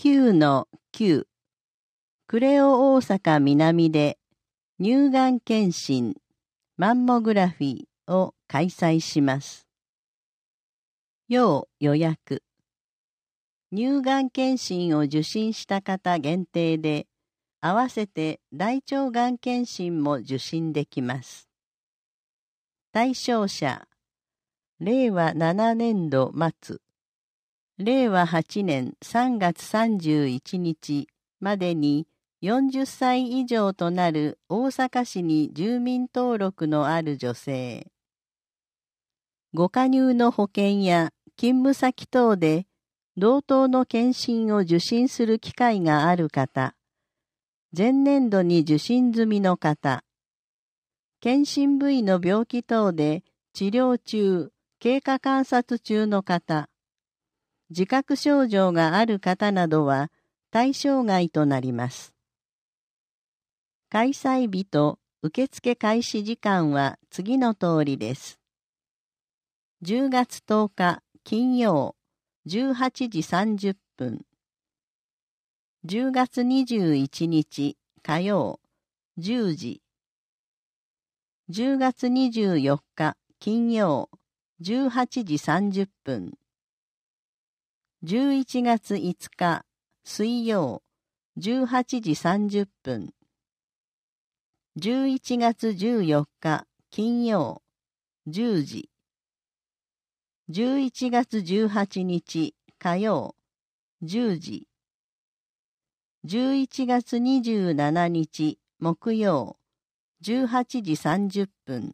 9-9クレオ大阪南で乳がん検診マンモグラフィーを開催します。要予約。乳がん検診を受診した方限定で、合わせて大腸がん検診も受診できます。対象者、令和7年度末、令和8年3月31日までに40歳以上となる大阪市に住民登録のある女性。ご加入の保険や勤務先等で同等の検診を受診する機会がある方、前年度に受診済みの方、検診部位の病気等で治療中、経過観察中の方、自覚症状がある方などは対象外となります。開催日と受付開始時間は次の通りです。10月10日金曜18時30分。10月21日火曜10時。10月24日金曜18時30分。11月5日水曜18時30分。11月14日金曜10時。11月18日火曜10時。11月27日木曜18時30分。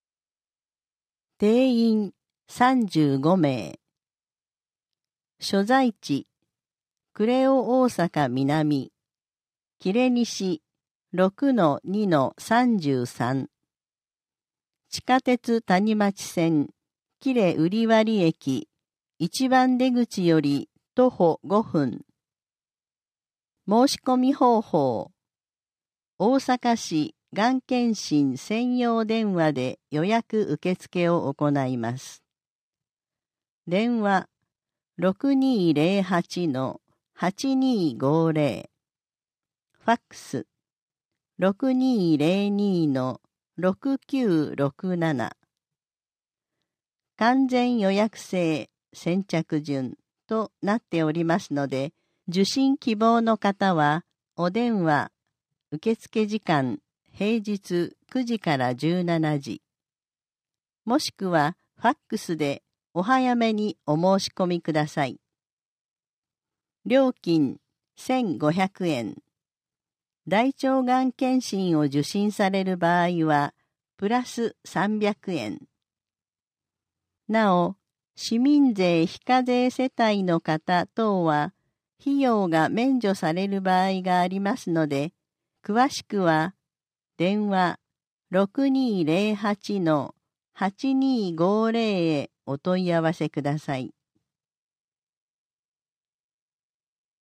定員35名。所在地、クレオ大阪南、キレ西 6-2-33。地下鉄谷町線、キレ売割駅、一番出口より徒歩5分。申し込み方法。大阪市がん検診専用電話で予約受付を行います。電話6208-8250。ファックス6202-6967。完全予約制先着順となっておりますので、受診希望の方はお電話、受付時間平日9時から17時、もしくはファックスでお早めにお申し込みください。料金1500円。大腸がん検診を受診される場合はプラス300円。なお、市民税非課税世帯の方等は費用が免除される場合がありますので、詳しくは電話6208-8250へお問い合わせください。